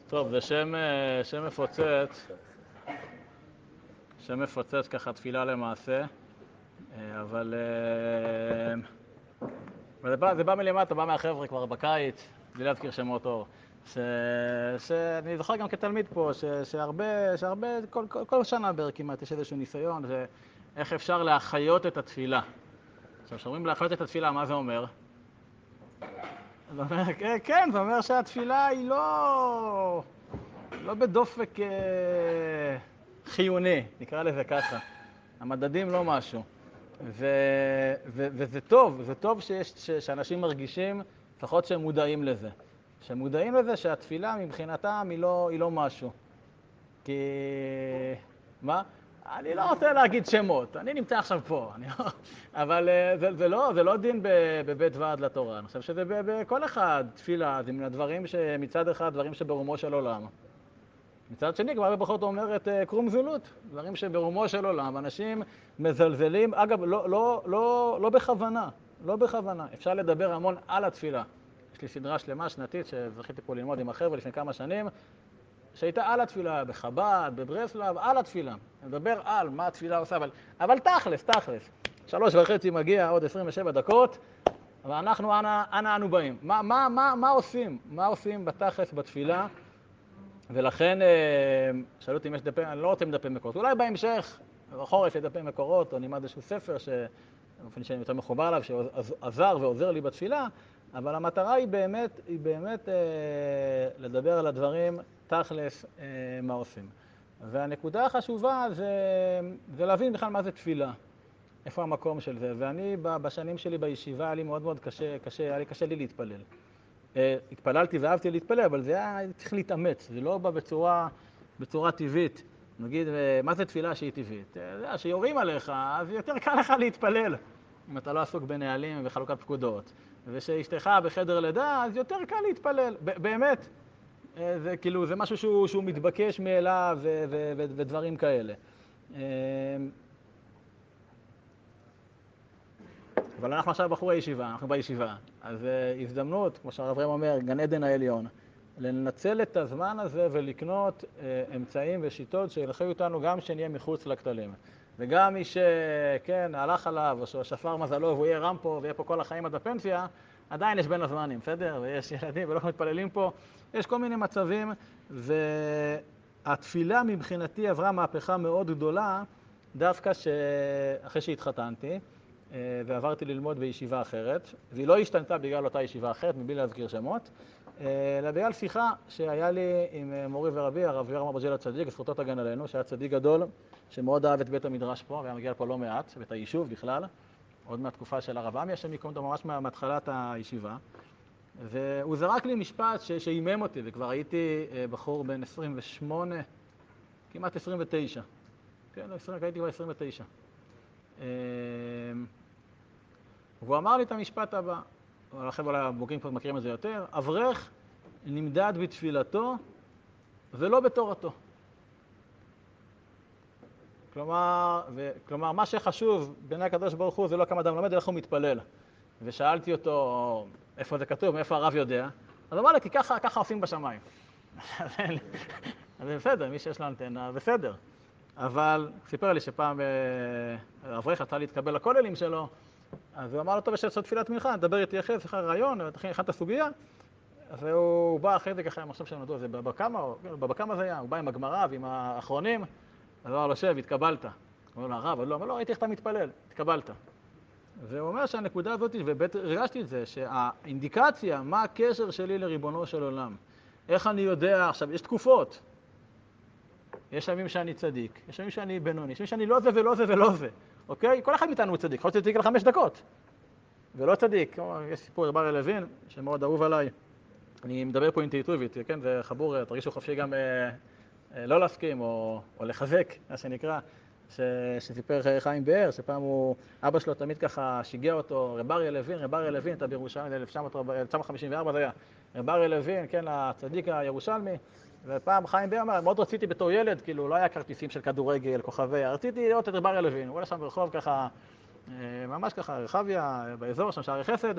טוב, זה שם מפוצץ ככה תפילה למעשה, אבל זה בא מלמטה, בא מהחבר'ה כבר בקיץ, בלי להזכיר שמות אור. שאני זוכר גם כתלמיד פה, שהרבה, כל שנה כמעט יש איזשהו ניסיון, איך אפשר להחיות את התפילה. עכשיו, כשאומרים להחיות את התפילה, מה זה אומר? כן, זה אומר שהתפילה היא לא בדופק חיוני, נקרא לזה ככה. המדדים לא משהו. וזה טוב, זה טוב שאנשים מרגישים, לפחות שהם מודעים לזה. שהם מודעים לזה שהתפילה מבחינתם היא לא משהו. כי... מה? אני לא רוצה להגיד שמות, אני נמצא עכשיו פה. אבל זה לא דין בבית ועד לתורה. אני חושב שזה בכל אחד תפילה, זה מן הדברים שמצד אחד דברים שברומו של עולם. מצד שני, כבר בברכות אומרת קרום זולות, דברים שברומו של עולם, אנשים מזלזלים, אגב, לא בכוונה, לא בכוונה. אפשר לדבר המון על התפילה. יש לי סדרה שלמה שנתית שזכיתי פה ללמוד עם החבר'ה לפני כמה שנים, שהייתה על התפילה, בחב"ד, בברסלב, על התפילה. נדבר על מה התפילה עושה, אבל תכלס. 3:30 מגיע, עוד 27 דקות, ואנחנו, אנו באים. מה עושים? מה עושים בתכלס בתפילה? ולכן, שאלו אותי אם יש דפי, אני לא רוצה מדפי מקורות. אולי בהמשך, בחורף יש דפי מקורות, או נלמד איזשהו ספר באופן שאני יותר מחובר עליו, שעזר ועוזר לי בתפילה, אבל המטרה היא באמת לדבר על הדברים תכלס מה עושים. והנקודה החשובה זה להבין בכלל מה זה תפילה, איפה המקום של זה. ואני בשנים שלי בישיבה היה לי מאוד היה לי קשה לי להתפלל. התפללתי ואהבתי להתפלל, אבל זה היה צריך להתאמץ, זה לא בא בצורה טבעית. נגיד, מה זה תפילה שהיא טבעית? שיורים עליך, אז יותר קל לך להתפלל, אם אתה לא עסוק בנהלים וחלוקת פקודות. ושאשתך בחדר לידה, אז יותר קל להתפלל. באמת, זה כאילו, זה משהו שהוא מתבקש מאליו ודברים כאלה. אבל אנחנו עכשיו בחורי ישיבה, אנחנו בישיבה. אז הזדמנות, כמו שהרב רם אומר, גן עדן העליון, לנצל את הזמן הזה ולקנות אמצעים ושיטות שילכו אותנו גם שנהיה מחוץ לכתלים. וגם מי שכן, הלך עליו, או ששפר מזלו והוא יהיה רמפו ויהיה פה כל החיים עד הפנסיה, עדיין יש בין הזמנים, בסדר? ויש ילדים ולא מתפללים פה. יש כל מיני מצבים, והתפילה מבחינתי עברה מהפכה מאוד גדולה, דווקא אחרי שהתחתנתי, ועברתי ללמוד בישיבה אחרת, והיא לא השתנתה בגלל אותה ישיבה אחרת, מבלי להזכיר שמות, אלא בגלל שיחה שהיה לי עם מורי ורבי, הרב יורם אברג'יל הצדיק, זכותו תגן עלינו, שהיה צדיק גדול, שמאוד אהב את בית המדרש פה, והיה מגיע פה לא מעט, ואת היישוב בכלל, עוד מהתקופה של הרב עמי, השם יקום אותו ממש מהתחלת הישיבה, והוא זרק לי משפט שאימם אותי, וכבר הייתי בחור בן 28, כמעט 29, כן, הייתי כבר 29. והוא אמר לי את המשפט הבא, החבר'ה הבוגרים כבר מכירים את זה יותר, אברך נמדד בתפילתו ולא בתורתו. כלומר, מה שחשוב בעיני הקדוש ברוך הוא זה לא כמה אדם לומד, אלא איך הוא מתפלל. ושאלתי אותו איפה זה כתוב, מאיפה הרב יודע, אז אמר לי, כי ככה עושים בשמיים. אז זה בסדר, מי שיש לו אנטנה, בסדר. אבל סיפר לי שפעם אברך רצה להתקבל לכוללים שלו, אז הוא אמר לו, טוב, יש לעשות תפילת מנחה, נדבר איתי אחרי, שיחה רעיון, הכנת את הסוגיה, והוא בא אחרי זה ככה, אני חושב שאני מדוע, זה בבקמה זה היה, הוא בא עם הגמרא ועם האחרונים, אז הוא אמר לו, שב, התקבלת. הוא אומר לו, הרב, לא, ראיתי איך אתה מתפלל, התקבלת. והוא אומר שהנקודה הזאת, ובאמת הרגשתי את זה, שהאינדיקציה, מה הקשר שלי לריבונו של עולם, איך אני יודע, עכשיו, יש תקופות, יש ימים שאני צדיק, יש ימים שאני בינוני, יש ימים שאני לא זה ולא זה ולא זה, אוקיי? כל אחד מאיתנו הוא צדיק, יכול להיות צדיק על 5 דקות, ולא צדיק. יש סיפור רב אריה לוין, שמאוד אהוב עליי, אני מדבר פה אינטואיטיבית, כן? זה חבור, תרגישו חופשי גם לא להסכים או לחזק, מה שנקרא, שסיפר חיים באר, שפעם אבא שלו תמיד ככה שיגע אותו, רב אריה לוין, אתה בירושלים, 1954 זה היה, רב אריה לוין, כן, הצדיק הירושלמי, ופעם חיים באר אמר, מאוד רציתי בתור ילד, כאילו לא היה כרטיסים של כדורגל, כוכבי, רציתי לראות את רב אריה לוין, הוא היה שם ברחוב ככה, ממש ככה, רחביה, באזור שם שערי חסד,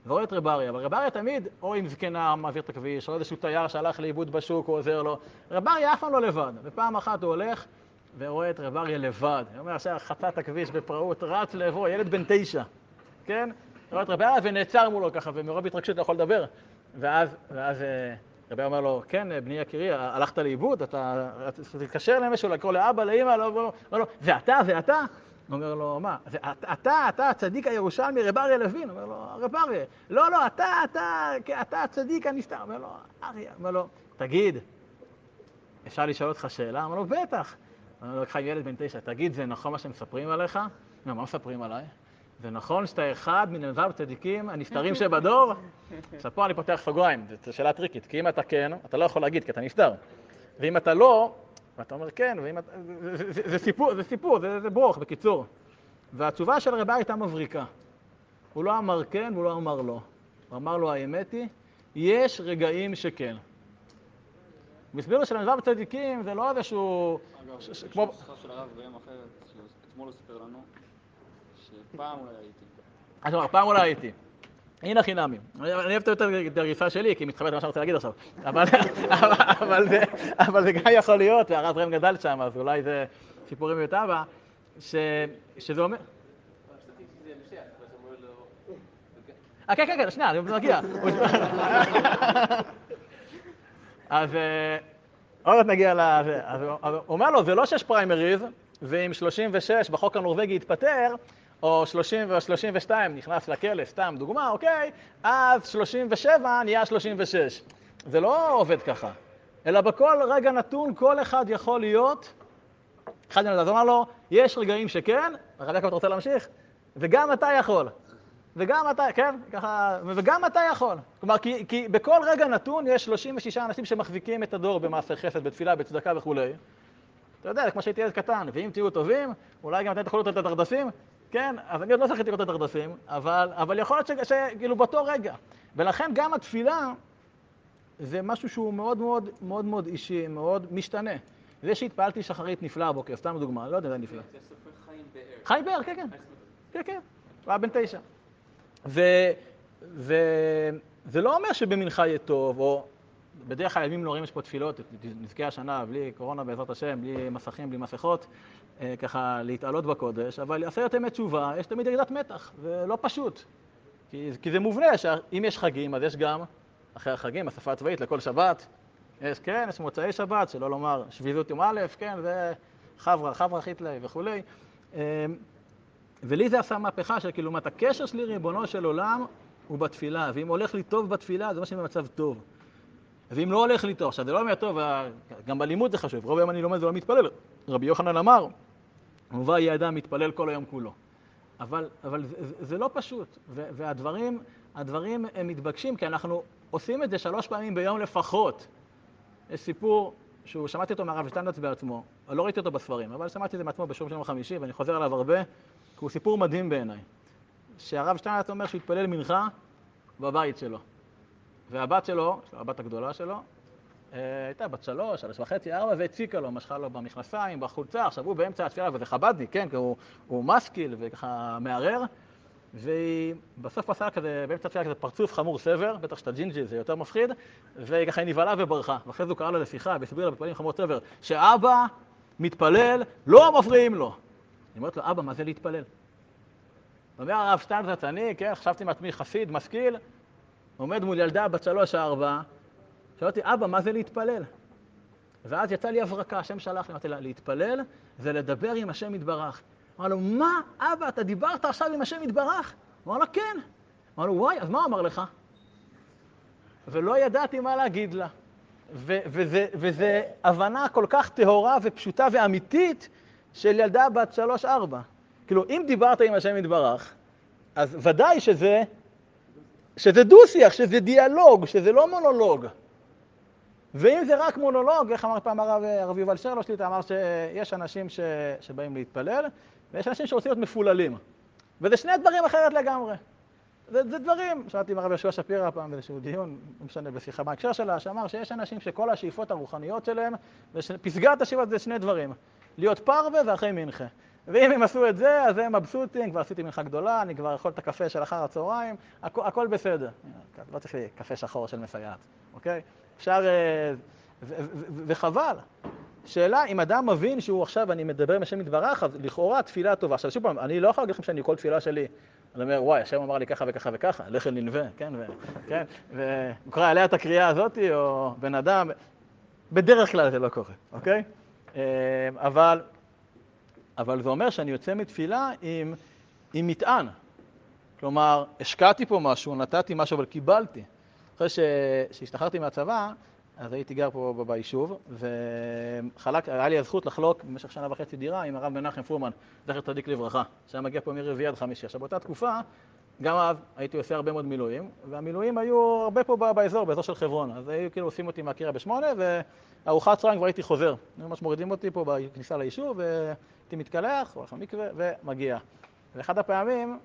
ורואה את רב אריה, אבל רב אריה תמיד, או עם זקנה מעביר את הכביש, או איזשהו תייר שהלך לאיבוד בשוק, הוא עוזר לו. רב אריה אף פעם לא לבד, ופעם אחת הוא הולך ורואה את רב אריה לבד. הוא אומר, עכשיו חצה את הכביש בפראות, רץ לעברו, ילד בן 9, כן? רואה את רב אריה ונעצר מולו ככה, ומרוב התרגשות לא יכול לדבר. ואז רב אריה אומר לו, כן, בני יקירי, הלכת לאיבוד, אתה תתקשר למשהו, לקרוא לאבא, לאמא, לא, זה אתה? הוא אומר לו, מה? אתה הצדיק הירושלמי, רב אריה לוין? אומר לו, רב אריה. לא, אתה הצדיק הנסתר. אומר לו, אריה. אומר לו, תגיד, אפשר לשאול אותך שאלה? אומר לו, בטח. אומר לו, חיים ילד בן 9, תגיד, זה נכון מה שמספרים עליך? מה מספרים עליי? זה נכון שאתה אחד מנבב צדיקים הנסתרים שבדור? עכשיו פה אני פותח סוגריים, זו שאלה טריקית, כי אם אתה כן, אתה לא יכול להגיד, כי אתה נסתר. ואם אתה לא, ואתה אומר כן, זה סיפור, זה ברוך, בקיצור. והתשובה של רב אריה הייתה מבריקה. הוא לא אמר כן, והוא לא אמר לא. הוא אמר לו, האמת היא, יש רגעים שכן. מסביר לו של הנבב צדיקים, זה לא איזשהו... אגב, יש נוסחה של הרב ראם אחרת, שאתמול הוא סיפר לנו, שפעם אולי הייתי. אז הוא אמר, פעם אולי הייתי. הנה חינמים. אני אוהב יותר את הרגיפה שלי, כי היא מתחברת למה שאני רוצה להגיד עכשיו. אבל זה גם יכול להיות, והרב ראם גדל שם, אז אולי זה סיפורים יותר בה, שזה אומר... כן, שנייה, אני מגיע. אז עוד נגיע לזה. אז הוא אומר לו, זה לא 6 פריימריז, ואם 36 בחוק הנורווגי יתפטר, או 30 או 32 נכנס לכלא, סתם דוגמה, אוקיי? אז 37 נהיה 36. זה לא עובד ככה. אלא בכל רגע נתון, כל אחד יכול להיות... אחד מנדד אומר לו, יש רגעים שכן, הרב יעקב, אתה רוצה להמשיך? וגם אתה יכול. וגם אתה, כן? ככה, וגם אתה יכול. כלומר, כי בכל רגע נתון יש 36 אנשים שמחזיקים את הדור במעשה חסד, בתפילה, בצדקה וכו'. אתה יודע, כמו שהייתי ילד קטן, ואם תהיו טובים, אולי גם אתם תוכלו לתת את הדרדסים, כן? אז אני עוד לא זכיתי לראות את הדרדסים, אבל יכול להיות שכאילו באותו רגע. ולכן גם התפילה זה משהו שהוא מאוד מאוד מאוד מאוד אישי, מאוד משתנה. זה שהתפעלתי שחרית נפלא הבוקר, סתם דוגמה, לא יודע, זה נפלא. זה סופר חיים באר. חיים באר, כן. הוא היה בן 9. זה לא אומר שבמנחה יהיה טוב, או בדרך כלל ימים נוראים יש פה תפילות, נזכי השנה, בלי קורונה בעזרת השם, בלי מסכים, בלי מסכות, ככה להתעלות בקודש, אבל עשרת ימי תשובה, יש תמיד ירידת מתח, זה לא פשוט. כי זה מובנה שאם יש חגים, אז יש גם, אחרי החגים, השפה הצבאית לכל שבת, יש מוצאי שבת, שלא לומר שביזות יום א', כן, זה חברה חיתלי וכולי. ולי זה עשה מהפכה של כאילו, הקשר שלי ריבונו של עולם הוא בתפילה, ואם הולך לי טוב בתפילה, זה מה שאני במצב טוב. ואם לא הולך לי טוב, עכשיו זה לא אומר טוב, גם בלימוד זה חשוב, רוב היום אני לומד ולא מתפלל. רבי יוחנן אמר, הובא יהיה אדם מתפלל כל היום כולו. אבל זה לא פשוט, והדברים הם מתבקשים, כי אנחנו עושים את זה 3 פעמים ביום לפחות. יש סיפור שהוא, שמעתי אותו מהרב שטיינזלץ בעצמו, לא ראיתי אותו בספרים, אבל שמעתי את זה מעצמו בשיעור של יום חמישי, ואני חוזר עליו הרבה, כי הוא סיפור מדהים בעיניי. שהרב שטיינזלץ אומר שהוא התפלל מנחה בבית שלו. והבת שלו, הבת הגדולה שלו, הייתה בת 3, 3.5, 4, והציקה לו, משכה לו במכנסיים, בחולצה, עכשיו הוא באמצע התפילה, וזה חבדניק, כן, כי הוא מסקיל וככה מערער, ובסוף עשה כזה, באמצע התפילה כזה פרצוף חמור סבר, בטח שאתה ג'ינג'י זה יותר מפחיד, וככה היא נבהלה וברחה, ואחרי זה הוא קרא לה לשיחה, והסביר לה בפעלים חמור סבר, שאבא מתפלל, לא מפריעים לו. אני אומרת לו, אבא, מה זה להתפלל? אומר הרב שטיינזלץ, אני, כן, חשבתי מעצמי חסיד, משכיל, עומד מול ילדה בת 3-4, שאלתי, אבא, מה זה להתפלל? ואז יצא לי הברקה, השם שלח לי, אמרתי לה, להתפלל זה לדבר עם השם יתברך. אמר לו, מה, אבא, אתה דיברת עכשיו עם השם יתברך? אמר לו, כן. אמר לו, וואי, אז מה הוא אמר לך? ולא ידעתי מה להגיד לה. וזה הבנה כל כך טהורה ופשוטה ואמיתית של ילדה בת 3-4. כאילו, אם דיברת עם השם יתברך, אז ודאי שזה דו-שיח, שזה דיאלוג, שזה לא מונולוג. ואם זה רק מונולוג, איך אמר פעם הרב יובל שרלו שליטה, אמר שיש אנשים שבאים להתפלל, ויש אנשים שרוצים להיות מפוללים. וזה שני דברים אחרת לגמרי. זה דברים, שמעתי עם הרב יהושע שפירא פעם באיזשהו דיון, לא משנה, בשיחה בהקשר שלה, שאמר שיש אנשים שכל השאיפות הרוחניות שלהם, פסגת השאיפות זה 2 דברים, להיות פרווה ואחרי מנחה. ואם הם עשו את זה, אז הם מבסוטים, כבר עשיתי מנחה גדולה, אני כבר יכול את הקפה של אחר הצהריים, הכל בסדר. לא צריך לי קפה שחור של מסייעת, אוקיי? אפשר, וחבל. שאלה, אם אדם מבין שהוא עכשיו, אני מדבר עם השם יתברך, אז לכאורה תפילה טובה. עכשיו, שוב פעם, אני לא יכול להגיד לכם שאני כל תפילה שלי, אני אומר, וואי, השם אמר לי ככה וככה וככה, לך אל ננבה, כן, והוא קרא עליה את הקריאה הזאת, או בן אדם, בדרך כלל זה לא קורה, אוקיי? אבל זה אומר שאני יוצא מתפילה עם מטען. כלומר, השקעתי פה משהו, נתתי משהו, אבל קיבלתי. אחרי שהשתחררתי מהצבא, אז הייתי גר פה ביישוב, היה לי הזכות לחלוק במשך 1.5 שנה דירה עם הרב מנחם פרומן, זכר צדיק לברכה, שהיה מגיע פה מרביעי עד חמישי. עכשיו, באותה תקופה, גם אז הייתי עושה הרבה מאוד מילואים, והמילואים היו הרבה פה באזור של חברון. אז היו כאילו עושים אותי מהקירה ב8, וארוחת צהריים כבר הייתי חוזר. ממש מורידים אותי פה בכניסה ליישוב, והייתי מתקלח, הולך למקווה ומגיע. ואחד הפעמים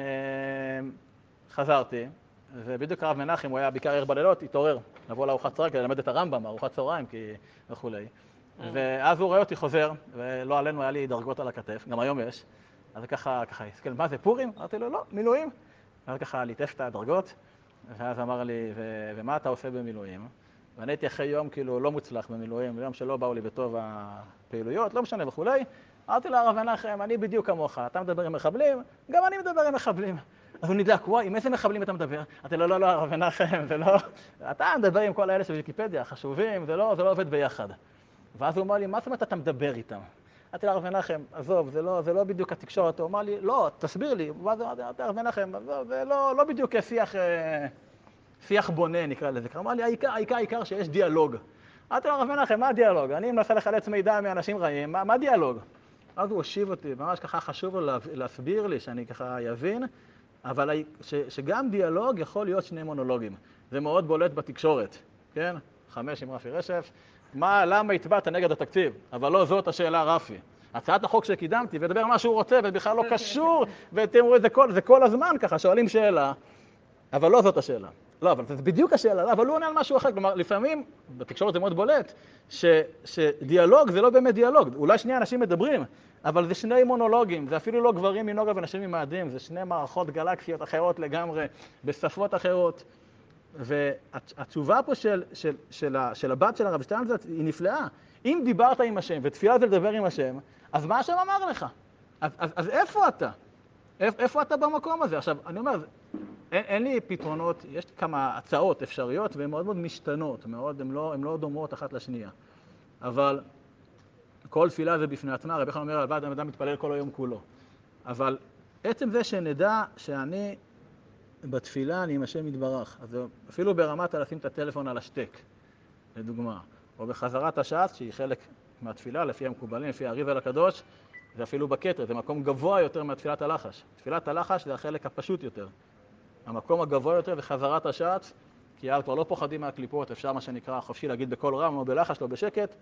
חזרתי, ובדיוק הרב מנחם, הוא היה בעיקר ער בלילות, התעורר לבוא לארוחת צהריים כדי ללמד את הרמב"ם, ארוחת צהריים וכולי. ואז הוא רואה אותי חוזר, ולא עלינו, היה לי דרגות על הכתף, גם היום יש. אז ככה, הסתכל, מה זה, פורים? אמרתי לו, לא, מילואים. ואז ככה ליטף את הדרגות, ואז אמר לי, ומה אתה עושה במילואים? ואני הייתי אחרי יום כאילו לא מוצלח במילואים, יום שלא באו לי בטוב הפעילויות, לא משנה וכולי. אמרתי לו, הרב מנחם, אני בדיוק כמוך, אתה מדבר עם מחבלים, גם אני מדבר עם מחבלים. אז הוא נדלק, וואי, עם איזה מחבלים אתה מדבר? אמרתי לו, לא, הרב מנחם, זה לא... אתה מדבר עם כל האלה של ויקיפדיה, חשובים, זה לא עובד ביחד. ואז הוא אמר לי, מה זאת אומרת אתה מדבר איתם? אמרתי לרב מנחם, עזוב, זה לא בדיוק התקשורת. הוא אמר לי, לא, תסביר לי. ואז אמרתי לרב מנחם, זה לא בדיוק שיח בונה, נקרא לזה. הוא אמר לי, העיקר שיש דיאלוג. אמרתי לרב מנחם, מה דיאלוג? אני מנסה לחלץ מידע מאנשים רעים, מה דיאלוג? אז הוא הושיב אותי, ממש ככה חשוב לו להסביר לי, שאני ככה יבין, אבל שגם דיאלוג יכול להיות 2 מונולוגים. זה מאוד בולט בתקשורת, כן? 5 עם רפי רשף. למה הצבעת נגד התקציב? אבל לא זאת השאלה, רפי. הצעת החוק שקידמתי, ודבר מה שהוא רוצה, ובכלל לא קשור, ותראו, זה כל הזמן ככה, שואלים שאלה, אבל לא זאת השאלה. לא, אבל זה בדיוק השאלה, אבל הוא עונה על משהו אחר. כלומר, לפעמים, בתקשורת זה מאוד בולט, שדיאלוג זה לא באמת דיאלוג. אולי 2 אנשים מדברים, אבל זה 2 מונולוגים, זה אפילו לא גברים מנוגה ונשים ממאדים, זה 2 מערכות גלקסיות אחרות לגמרי, בשפות אחרות. והתשובה פה של הבת של הרב שטיינזלץ היא נפלאה. אם דיברת עם השם, ותפילה זה לדבר עם השם, אז מה השם אמר לך? אז איפה אתה? איפה אתה במקום הזה? עכשיו, אני אומר, אין לי פתרונות, יש כמה הצעות אפשריות, והן מאוד מאוד משתנות, הן לא דומות אחת לשנייה. אבל כל תפילה זה בפני עצמה, רבי חנן אומר, הלוואי אדם מתפלל כל היום כולו. אבל עצם זה שנדע שאני בתפילה אני עם השם יתברך, אז אפילו ברמת לשים את הטלפון על השתק, לדוגמה, או בחזרת הש"ס, שהיא חלק מהתפילה, לפי המקובלים, לפי האריז"ל הקדוש, זה אפילו בכתר, זה מקום גבוה יותר מתפילת הלחש. תפילת הלחש זה החלק הפשוט יותר. המקום הגבוה יותר זה חזרת הש"ס, כי אז כבר לא פוחדים מהקליפות, אפשר מה שנקרא חופשי להגיד בקול רם, או בלחש, לא בשקט,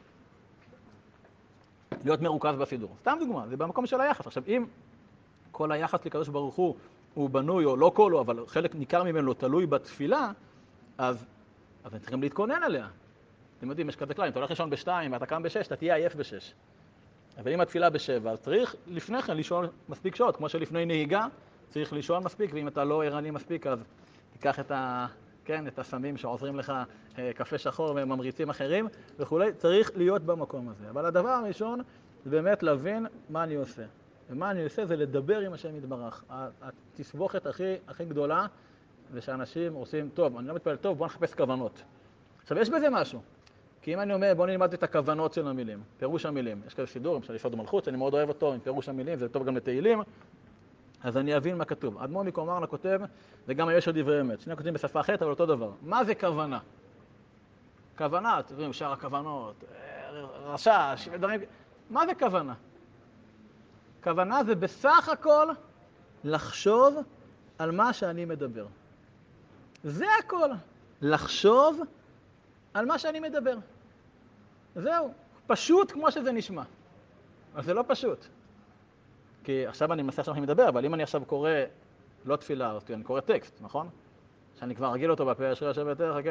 להיות מרוכז בסידור. סתם דוגמה, זה במקום של היחס. עכשיו, אם כל היחס לקדוש ברוך הוא בנוי, או לא כולו, אבל חלק ניכר ממנו תלוי בתפילה, אז הם צריכים להתכונן עליה. אתם יודעים, יש כזה כלל, אם אתה הולך לישון ב2 ואתה קם ב6, אתה תהיה עייף ב6. אבל אם התפילה ב7, אז צריך לפני כן לישון מספיק שעות, כמו שלפני נהיגה, צריך לישון מספיק, ואם אתה לא ערני מספיק, אז תיקח את הסמים שעוזרים לך, קפה שחור וממריצים אחרים וכולי, צריך להיות במקום הזה. אבל הדבר הראשון זה באמת להבין מה אני עושה. ומה אני עושה זה לדבר עם השם יתברך. התסבוכת הכי גדולה זה שאנשים עושים, טוב, אני לא מתפלל טוב, בוא נחפש כוונות. עכשיו, יש בזה משהו. כי אם אני אומר, בוא נלמד את הכוונות של המילים, פירוש המילים. יש כזה סידור, למשל יסוד המלכות, שאני מאוד אוהב אותו, עם פירוש המילים, זה טוב גם לתהילים, אז אני אבין מה כתוב. אדמו"ר מקומרנה כותב, וגם יש עוד דברי אמת. שני כותבים בשפה אחרת, אבל אותו דבר. מה זה כוונה? כוונה, אתם יודעים, שאר הכוונות, רשש, דברים... מה זה כוונה? כוונה זה בסך הכל לחשוב על מה שאני מדבר. זה הכל. לחשוב על מה שאני מדבר. זהו. פשוט כמו שזה נשמע. אבל זה לא פשוט. כי עכשיו אני מנסה שאני מדבר, אבל אם אני עכשיו קורא, לא תפילה, אני קורא טקסט, נכון? שאני כבר רגיל אותו בפה, אשרי יושב ביתך, כן?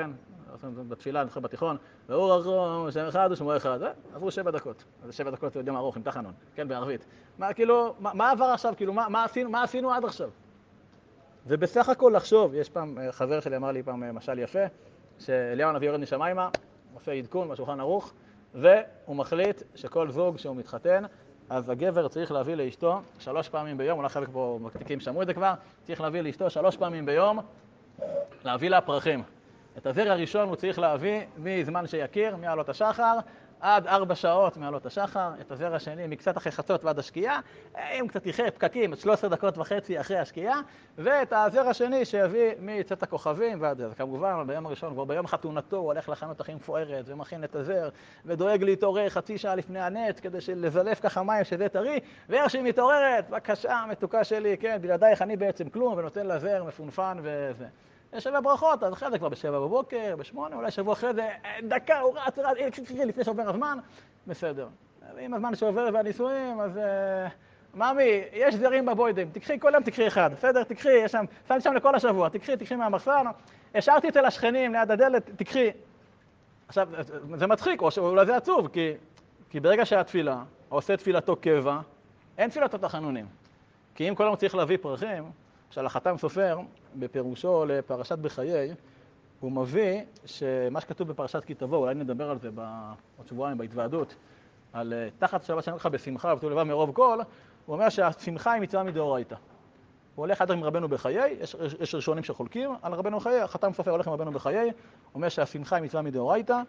בתפילה, אני זוכר בתיכון, והוא רחום, שם אחד ושמו אחד, עברו 7 דקות. אז 7 דקות זה יום ארוך עם תחנון, כן, בערבית. כאילו, מה עבר עכשיו? כאילו, מה עשינו עד עכשיו? ובסך הכל לחשוב, יש פעם, חבר שלי אמר לי פעם משל יפה, שאליהו הנביא יורד משמיימה, עושה עדכון בשולחן ערוך, והוא מחליט שכל זוג שהוא מתחתן, אז הגבר צריך להביא לאשתו 3 פעמים ביום, אולי חלק פה מקטיקים שמעו את זה כבר, צריך להביא לאשתו 3 פעמים ביום, להביא לה פרחים. את הזר הראשון הוא צריך להביא מזמן שיכיר, מעלות השחר, עד 4 שעות מעלות השחר, את הזר השני מקצת אחרי חצות ועד השקיעה, אם קצת איחר פקקים, 13 דקות וחצי אחרי השקיעה, ואת הזר השני שיביא מצאת הכוכבים ועד זה. כמובן, ביום הראשון, כבר ביום חתונתו, הוא הולך לחנות הכי מפוארת ומכין את הזר, ודואג להתעורר חצי שעה לפני הנץ, כדי לזלף ככה מים שזה טרי, ואיך שהיא מתעוררת, בבקשה, מתוקה שלי, כן, בלעדייך אני בעצם כלום, ונותן לזר מפונפן וזה. יש 7 ברכות, אז אחרי זה כבר ב7 בבוקר, ב8, אולי שבוע אחרי זה, דקה, הוא רץ, לפני שעובר הזמן, בסדר. ואם הזמן שעובר והנישואים, אז ממי, יש זרים בבוידם, תקחי כל יום, תקחי אחד, בסדר? תקחי, יש שם, שמתי שם לכל השבוע, תקחי מהמחסן, השארתי אצל השכנים ליד הדלת, תקחי. עכשיו, זה מצחיק, או שאולי זה עצוב, כי ברגע שהתפילה, עושה תפילתו קבע, אין תפילתו תחנונים. כי אם כל יום צריך להביא פרחים, של החתם סופר, בפירושו לפרשת בחיי, הוא מביא שמה שכתוב בפרשת כי תבוא, אולי נדבר על זה בעוד שבועיים בהתוועדות, על תחת שבת שאני אומר לך בשמחה ובטוב לבב מרוב כל, הוא אומר שהשמחה היא מצווה מדאורייתא. הוא הולך עד עם רבנו בחיי, יש ראשונים שחולקים על רבנו בחיי, החתם סופר הולך עם רבנו בחיי, הוא אומר שהשמחה היא מצווה מדאורייתא,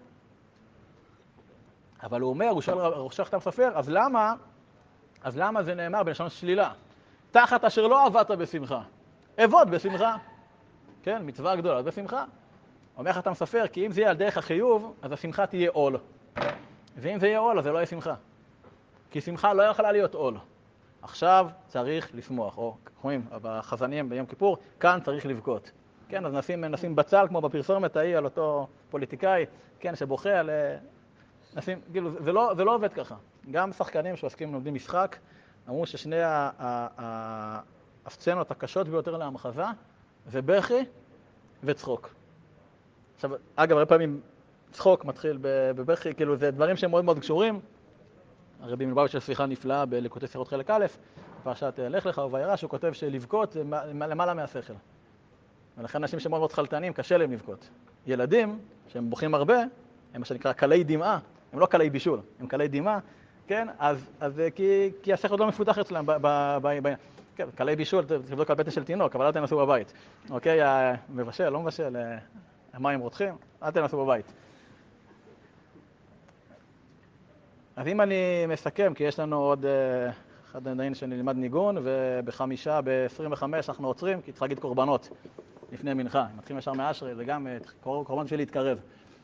אבל הוא אומר, הוא שואל חתם סופר, אז למה זה נאמר בלשון שלילה? תחת אשר לא עבדת בשמחה, עבוד בשמחה. כן, מצווה גדולה, בשמחה. אומר חתם סופר, כי אם זה יהיה על דרך החיוב, אז השמחה תהיה עול. ואם זה יהיה עול, אז זה לא יהיה שמחה. כי שמחה לא יכולה להיות עול. עכשיו צריך לשמוח, או רואים, בחזנים ביום כיפור, כאן צריך לבכות. כן, אז נשים בצל, כמו בפרסומת ההיא על אותו פוליטיקאי, כן, שבוכה על... נשים, כאילו, זה לא עובד ככה. גם שחקנים שעוסקים לומדים משחק, אמרו ששני הסצנות הקשות ביותר להמחזה, זה בכי וצחוק. עכשיו, אגב, הרבה פעמים צחוק מתחיל בבכי, כאילו זה דברים שהם מאוד מאוד קשורים. הרבי מלובביץ' יש שיחה נפלאה בליקוטי שיחות חלק א', פרשת לך לך ובירש, הוא כותב שלבכות זה למעלה מהשכל. ולכן אנשים שמאוד מאוד חלטנים, קשה להם לבכות. ילדים, שהם בוכים הרבה, הם מה שנקרא קלי דמעה, הם לא קלי בישול, הם קלי דמעה, כן? אז כי השכל לא מפותח אצלם כן, קלי בישול, תבדוק על בטן של תינוק, אבל אל תנסו בבית. אוקיי, מבשל, לא מבשל, המים רותחים, אל תנסו בבית. אז אם אני מסכם, כי יש לנו עוד אחד נדעים שנלמד ניגון, ב25 אנחנו עוצרים, כי צריך להגיד קורבנות לפני מנחה. מתחילים ישר מאשרי, זה גם קורבן בשביל להתקרב.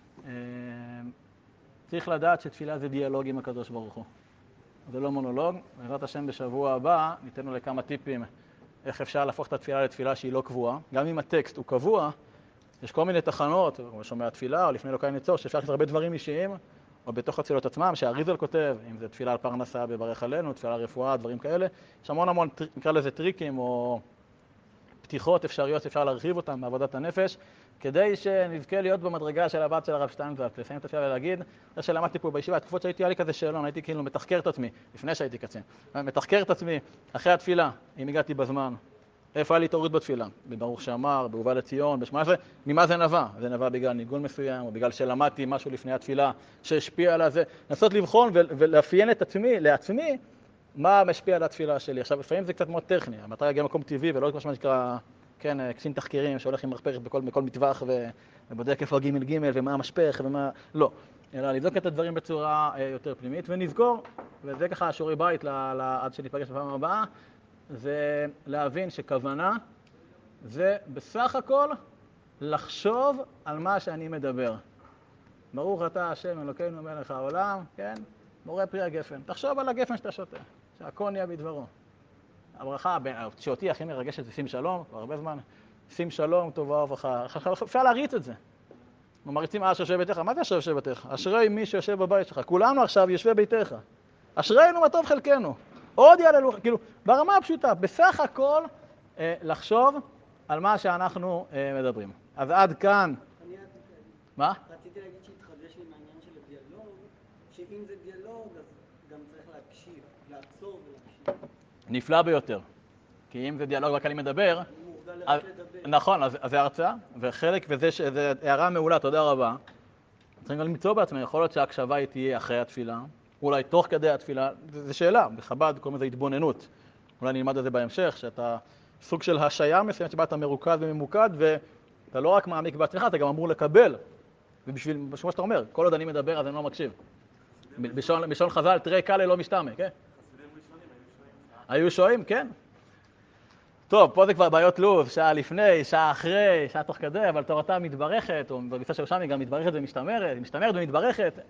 צריך לדעת שתפילה זה דיאלוג עם הקדוש ברוך הוא. זה לא מונולוג. בעזרת השם בשבוע הבא ניתן לו לכמה טיפים איך אפשר להפוך את התפילה לתפילה שהיא לא קבועה. גם אם הטקסט הוא קבוע, יש כל מיני תחנות, כמו שומע תפילה או לפני אלוקי ניצור, שאפשר לעשות הרבה דברים אישיים, או בתוך התפילות עצמם, שהאריזל כותב, אם זה תפילה על פרנסה בברך עלינו, תפילה על רפואה, דברים כאלה. יש המון, נקרא לזה טריקים או פתיחות אפשריות שאפשר להרחיב אותם בעבודת הנפש, כדי שנזכה להיות במדרגה של הבת של הרב שטיינזלץ, לסיים את התפילה ולהגיד, זה שלמדתי פה בישיבה, התקופות שהייתי היה לי כזה שאלון, הייתי כאילו מתחקר את עצמי, לפני שהייתי קצין, מתחקר את עצמי אחרי התפילה, אם הגעתי בזמן, איפה היה לי התעוררות בתפילה, בברוך שאמר, בהובא לציון, ב18, ממה זה נבע? זה נבע בגלל ניגון מסוים, או בגלל שלמדתי משהו לפני התפילה שהשפיע על זה, לנסות לבחון ולאפיין את עצמי, לעצמי, מה משפיע על התפילה שלי. עכשיו, לפעמים זה קצת מאוד טכני, המטרה להגיע מקום טבעי ולא כמו שנקרא, כן, קצין תחקירים שהולך עם מחפרת בכל מטווח ובודק איפה ג' ומה המשפך ומה... לא. אלא לבדוק את הדברים בצורה יותר פנימית ונזכור, וזה ככה שיעורי בית עד שניפגש בפעם הבאה, זה להבין שכוונה זה בסך הכל לחשוב על מה שאני מדבר. ברוך אתה השם אלוקינו מלך העולם, כן? מורה פרי הגפן. תחשוב על הגפן שאתה שותה, שהכל נהיה בדברו. הברכה, שאותי הכי מרגשת זה שים שלום, כבר הרבה זמן. שים שלום, טובה וברכה. אפשר להריץ את זה. מריצים אשר יושב ביתך. מה זה אשר יושב ביתך? אשרי מי שיושב בבית שלך. כולנו עכשיו יושבי ביתך. אשרינו מה טוב חלקנו. עוד יעללו, כאילו, ברמה הפשוטה, בסך הכל לחשוב על מה שאנחנו מדברים. אז עד כאן מה? רציתי להגיד שהתחדש לי מהעניין של הדיאלוג, שאם זה דיאלוג, אז גם צריך להקשיב, לעצור ולהקשיב. נפלא ביותר. כי אם זה דיאלוג רק אני מדבר, הוא מורגל רק לדבר. נכון, אז זה הרצאה, וחלק, וזה הערה מעולה, תודה רבה. צריכים גם למצוא בעצמם, יכול להיות שההקשבה היא תהיה אחרי התפילה, אולי תוך כדי התפילה, זה שאלה, בחב"ד קוראים לזה התבוננות. אולי נלמד את זה בהמשך, שאתה סוג של השעיה מסוימת שבה אתה מרוכז וממוקד, ואתה לא רק מעמיק בעצמך, אתה גם אמור לקבל. ובשביל, בשביל מה שאתה אומר, כל עוד אני מדבר אז אני לא מקשיב. בשעון חז"ל, תראה קל לא משתמע, כן? היו שועים, כן. טוב, פה זה כבר בעיות לוב, שעה לפני, שעה אחרי, שעה תוך כדי, אבל תורתה מתברכת, או בביצה של שם היא גם מתברכת ומשתמרת, משתמרת ומתברכת.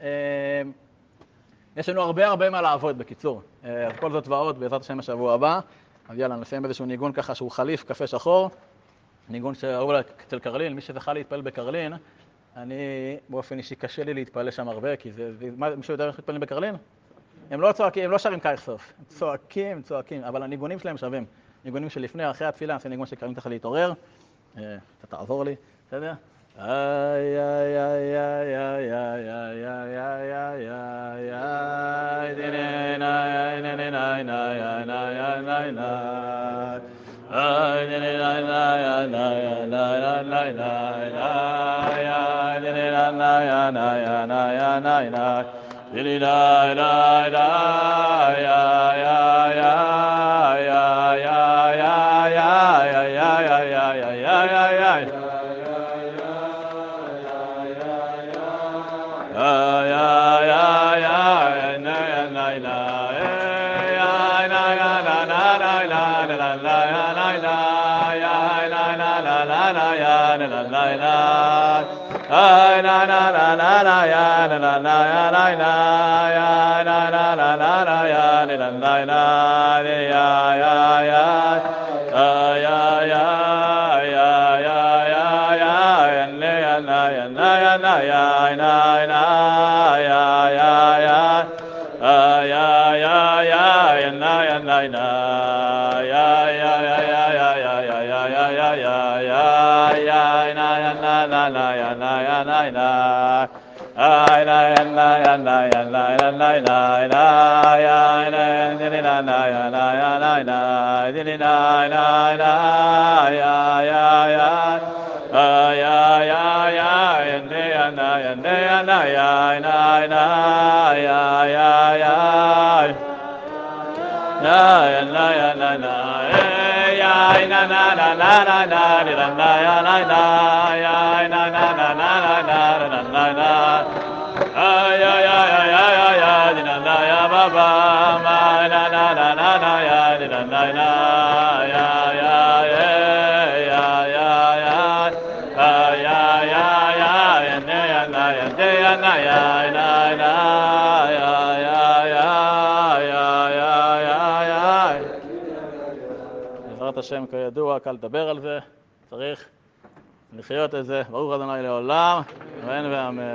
יש לנו הרבה מה לעבוד, בקיצור. אז כל זאת ועוד, בעזרת השם השבוע הבא. אז יאללה, נסיים איזשהו ניגון ככה שהוא חליף, קפה שחור. ניגון שאהוב לה אצל קרלין, מי שזכה להתפלל בקרלין, אני באופן אישי קשה לי להתפלל שם הרבה, כי זה מישהו יודע איך להתפלל בקרלין? הם לא צועקים, הם לא שרים קייך סוף. צועקים, אבל הניגונים שלהם שווים. ניגונים שלפני, אחרי התפילה, נעשה ניגון שקרלין תוכל להתעורר. אתה תעזור לי, בסדר? בעזרת השם, כידוע, קל לדבר על זה, צריך לחיות את זה, ברוך ה' לעולם, אמן ואמן.